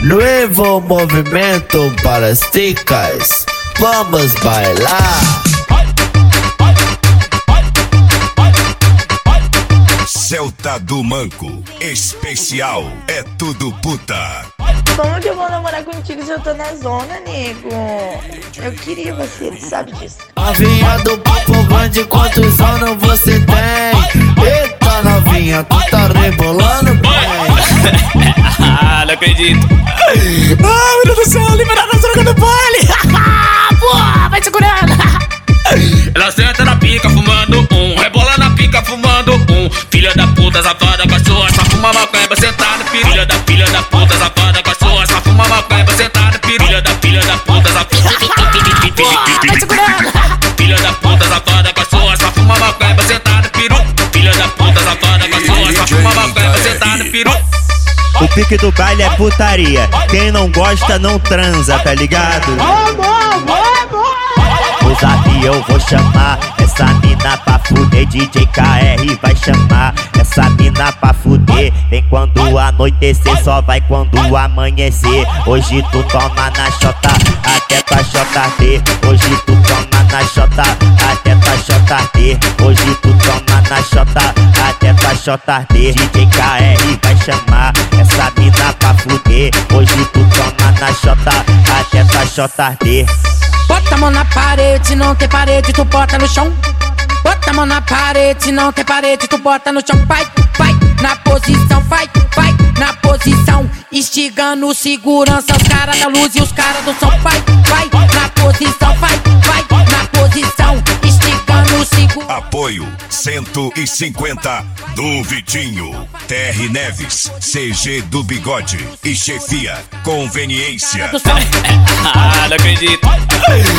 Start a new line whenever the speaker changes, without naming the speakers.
Novo movimento para as ticas, vamos bailar.
Celta do Manco, especial, é tudo puta.
Como que eu vou namorar contigo se eu tô na zona, nego? Eu queria você, tu sabe disso.
Novinha do papo grande, quantos anos você tem? Eita novinha, tu tá rebolando bem.
Ah, não acredito. Ah, meu Deus do céu, liberada na droga do baile. Porra, vai segurando. Ela senta na pica fumando um, rebola na pica fumando um. Filha da puta, safada, cachorra, só fuma maconha, sentada, filha da puta, safada, cachorra, só fuma maconha, sentada, filha da puta, safada. Vai segurando. Filha da puta, safada, cachorra, só fuma maconha, sentada, peru. Filha da puta, safada, cachorra, só fuma maconha, sentada, peru.
O pique do baile é putaria, quem não gosta não transa, tá ligado? Ousadia eu vou chamar essa mina pra fuder, DJ KR vai chamar essa mina pra fuder. Vem quando anoitecer, só vai quando amanhecer. Hoje tu toma na xota, até tua JT. Hoje tu toma na xota, até tua JT. Hoje tu toma na xota, até tua JT. DJ KR vai chamar essa mina pra fuder. Hoje tu toma na xota, até tua JT.
Bota a mão na parede, não tem parede, tu bota no chão. Bota a mão na parede, não tem parede, tu bota no chão. Vai, vai, na posição, vai, vai, na posição. Instigando segurança, os caras da luz e os caras do som. Vai, vai, na posição, vai, vai, na posição. Instigando segurança.
Apoio 150 do Vitinho, TR Neves, CG do Bigode e chefia Conveniência.
Ah, não acredito.